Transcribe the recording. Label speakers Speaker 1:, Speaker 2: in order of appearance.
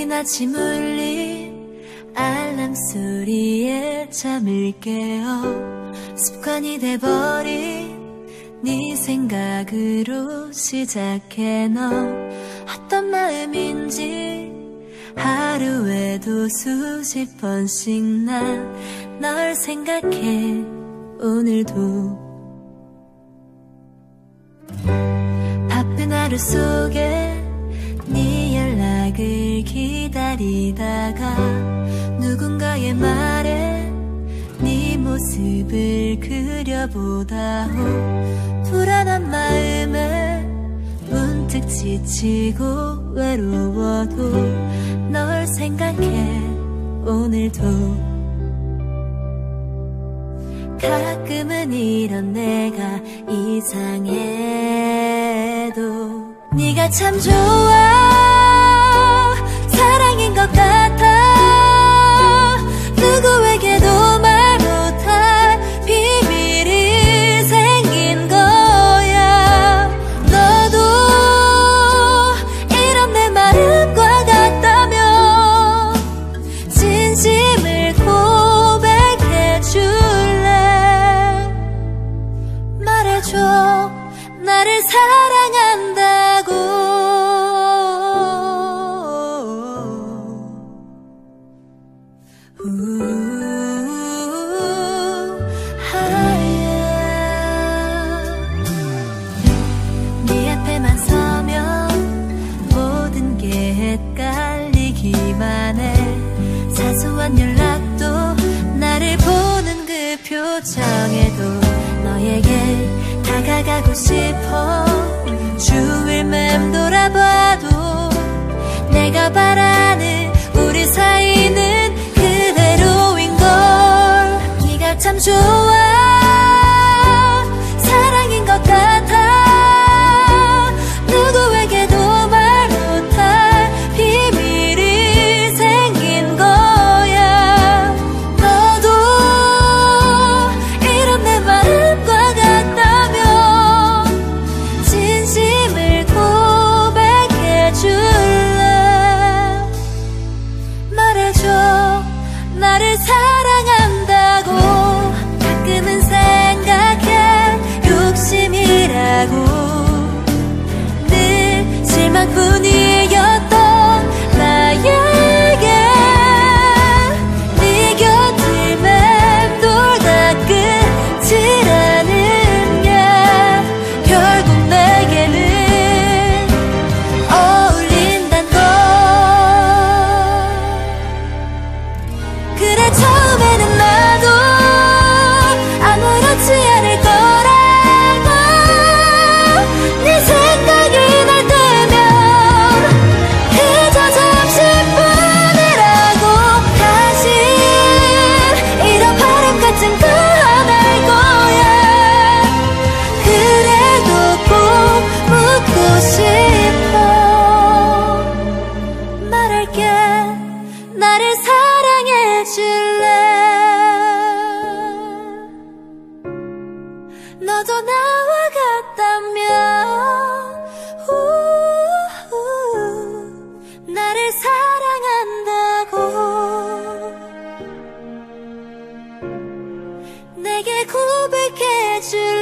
Speaker 1: 이른 아침 울린 알람 소리에 잠을 깨어 습관이 돼버린 네 생각으로 시작해. 너 어떤 마음인지 하루에도 수십 번씩 난 널 생각해. 오늘도 바쁜 하루 속에 네 연락을 기다리다가 누군가의 말에 네 모습을 그려보다 불안한 마음에 문득 지치고 외로워도 널 생각해. 오늘도 가끔은 이런 내가 이상해도 네가 참 좋아. 사랑인 것 같아. 누구에게도 말 못할 비밀이 생긴 거야. 너도 이런 내 마음과 같다면 진심을 고백해 줄래? 말해줘. 나를 사랑한다고. 네 앞에만 서면 모든 게 헷갈리기만 해. 사소한 연락도 나를 보는 그 표정에도 너에게 다가가고 싶어. 주위를 맴돌아봐도 내가 바라는 우리 사이는 그대로인걸. 네가 참 좋아. 사랑인 것 같아. 누구에게도 말 못할 비밀이 생긴 거야. 너도 이런 내 마음과 같다면 진심을 고백해 줄래? 말해줘. 나를 사랑한다고. 가끔은 생각해. 욕심이라고. 늘 실망뿐이었던 나에게 네 곁을 맴돌다 끝이라는 게 결국 내게는 어울린단 걸. 그래 처음에는 나도 아무렇지 않을 거라고. 네 생각이 날 때면 그저 잠시뿐이라고. 다시 이런 바람 같은 거 안 할 거야. 그래도 꼭 묻고 싶어. 말할게. 나를 사랑해 줄래? 너도 나와 같다면 나를 사랑한다고. 내게 고백해 줄래?